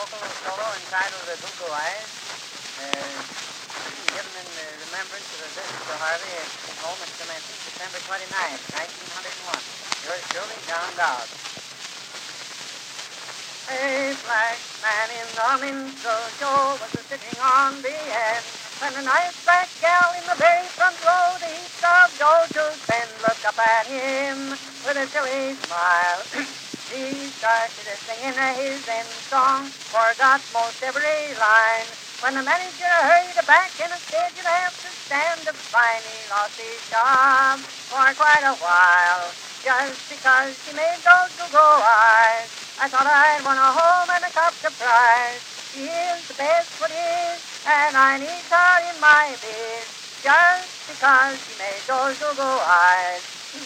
awful solo entitled Goo Eyes, given in remembrance of the visit to Harvey at his home at Clementi, December 29th, 1901. Yours truly, John Dowd. A black man in the minstrel show was sitting on the end when a nice black gal in the very front row, the heat of Joe to spend, looked up at him with a silly smile. He started singing his end song, forgot most every line. When the manager hurried back and said you'd have to stand to fine, he lost his job for quite a while, just because she made those go eyes. I thought I'd won a home and a cup to prize. She is the best what is, and I need her in my bed, just because she made those go eyes.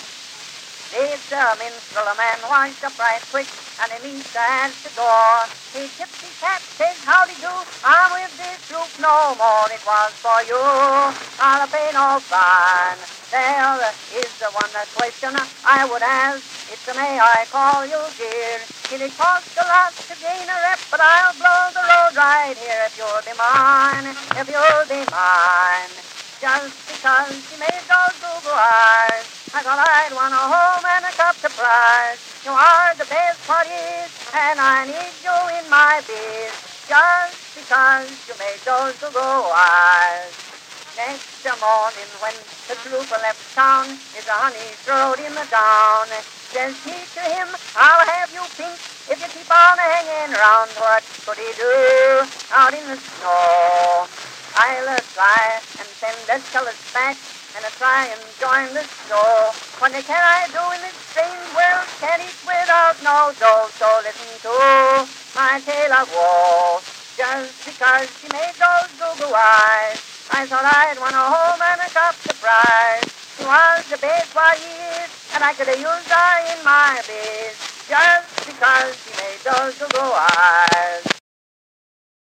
It's a minstrel, a man washed up right quick, and he meets at the door. He tips his hat, says, howdy do, I'm with this troop no more. It was for you, I'll pay no fine. There is the one question I would ask. It's a may I call you dear. Did it cost a lot to gain a rep, but I'll blow the road right here if you'll be mine, if you'll be mine. Just because she made those goo-goo eyes, I thought I'd won a home and a cup to prize. You are the best what is, and I need you in my biz, just because you made those goo-goo eyes. Next morning when the trooper left town, his honey throwed him down. Says he to him, I'll have you pink if you keep on hanging round. What could he do out in the snow? I'll try and send this fellas back and try and join the show. What can I do in this strange world? Can't eat without no dough. So listen to my tale of woe. Just because she made those goo-goo eyes, I thought I'd won a home and a cup to prize. She was the best what is, and I could have used her in my biz, just because she made those goo-goo eyes.